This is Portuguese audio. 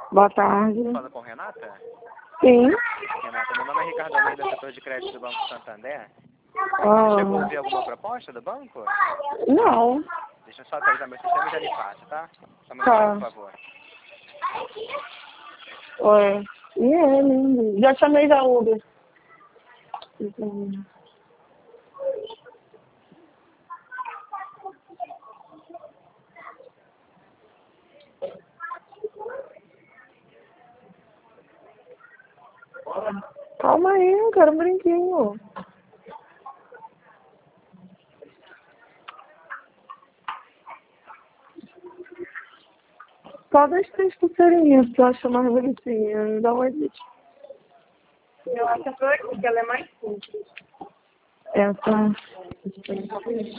Boa tarde. Fala com Renata? Sim. Renata, meu nome é Ricardo Almeida, setor de crédito do Banco Santander. Ah, Você chegou a ouvir alguma proposta do banco? não. Deixa eu só atualizar meu sistema e já lhe passo, tá? Só um Tá. minutinho, por favor. Oi. E ele? Já chamei da Uber. Calma aí, eu quero um brinquinho. Só das 3 pulseirinhas que eu acho mais bonitinha. Me dá uma dica. Eu acho que ela é mais simples. Essa.